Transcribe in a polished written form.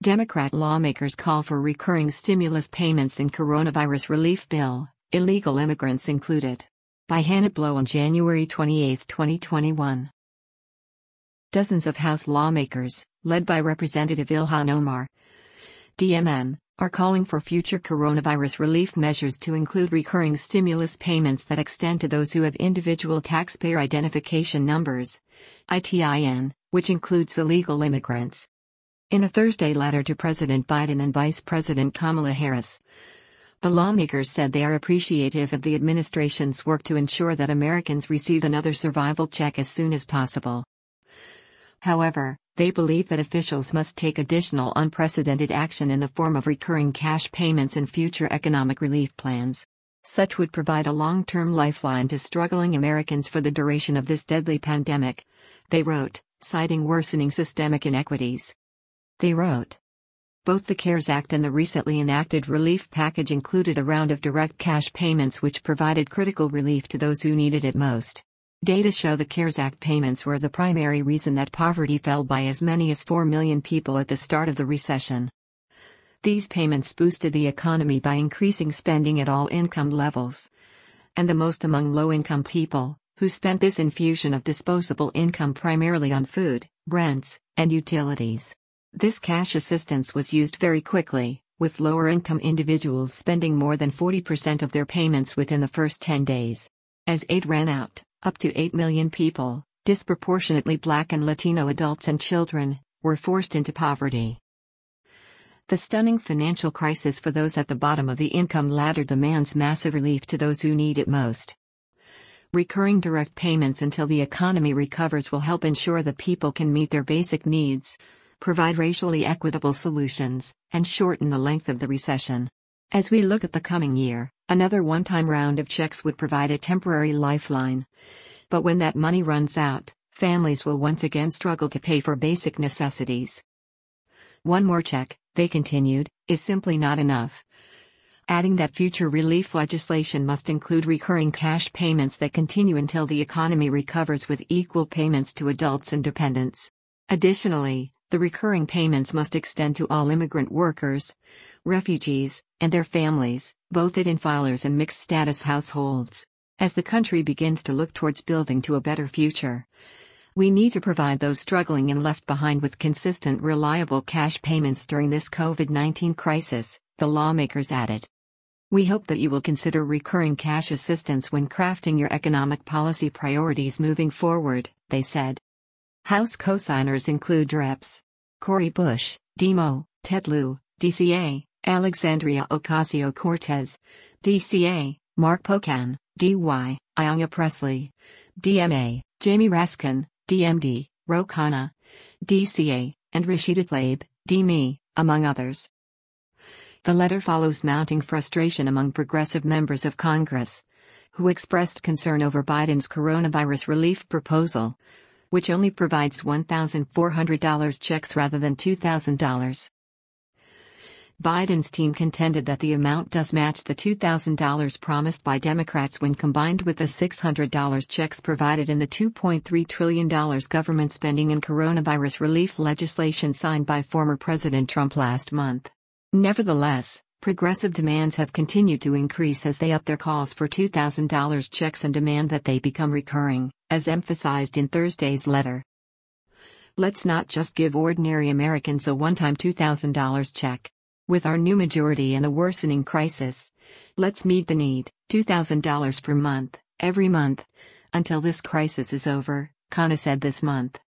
Democrat lawmakers call for recurring stimulus payments in coronavirus relief bill, illegal immigrants included. By Hannah Blow on January 28, 2021. Dozens of House lawmakers, led by Representative Ilhan Omar, DMN, are calling for future coronavirus relief measures to include recurring stimulus payments that extend to those who have individual taxpayer identification numbers, ITIN, which includes illegal immigrants. In a Thursday letter to President Biden and Vice President Kamala Harris, the lawmakers said they are appreciative of the administration's work to ensure that Americans receive another survival check as soon as possible. However, they believe that officials must take additional unprecedented action in the form of recurring cash payments and future economic relief plans. Such would provide a long-term lifeline to struggling Americans for the duration of this deadly pandemic, they wrote, citing worsening systemic inequities. They wrote, both the CARES Act and the recently enacted relief package included a round of direct cash payments which provided critical relief to those who needed it most. Data show the CARES Act payments were the primary reason that poverty fell by as many as 4 million people at the start of the recession. These payments boosted the economy by increasing spending at all income levels, and the most among low-income people, who spent this infusion of disposable income primarily on food, rents, and utilities. This cash assistance was used very quickly, with lower-income individuals spending more than 40% of their payments within the first 10 days. As aid ran out, up to 8 million people, disproportionately Black and Latino adults and children, were forced into poverty. The stunning financial crisis for those at the bottom of the income ladder demands massive relief to those who need it most. Recurring direct payments until the economy recovers will help ensure that people can meet their basic needs, provide racially equitable solutions, and shorten the length of the recession. As we look at the coming year, another one-time round of checks would provide a temporary lifeline. But when that money runs out, families will once again struggle to pay for basic necessities. One more check, they continued, is simply not enough. Adding that future relief legislation must include recurring cash payments that continue until the economy recovers with equal payments to adults and dependents. Additionally, the recurring payments must extend to all immigrant workers, refugees, and their families, both ID filers and mixed-status households. As the country begins to look towards building to a better future, we need to provide those struggling and left behind with consistent, reliable cash payments during this COVID-19 crisis, the lawmakers added. We hope that you will consider recurring cash assistance when crafting your economic policy priorities moving forward, they said. House co-signers include Reps. Cori Bush, Demo, Ted Lieu, DCA, Alexandria Ocasio-Cortez, DCA, Mark Pocan, DY, Ayanna Pressley, DMA, Jamie Raskin, DMD, Ro Khanna, DCA, and Rashida Tlaib, DME, among others. The letter follows mounting frustration among progressive members of Congress, who expressed concern over Biden's coronavirus relief proposal, which only provides $1,400 checks rather than $2,000. Biden's team contended that the amount does match the $2,000 promised by Democrats when combined with the $600 checks provided in the $2.3 trillion government spending and coronavirus relief legislation signed by former President Trump last month. Nevertheless, progressive demands have continued to increase as they up their calls for $2,000 checks and demand that they become recurring, as emphasized in Thursday's letter. Let's not just give ordinary Americans a one-time $2,000 check. With our new majority and a worsening crisis, let's meet the need, $2,000 per month, every month, until this crisis is over, Khanna said this month.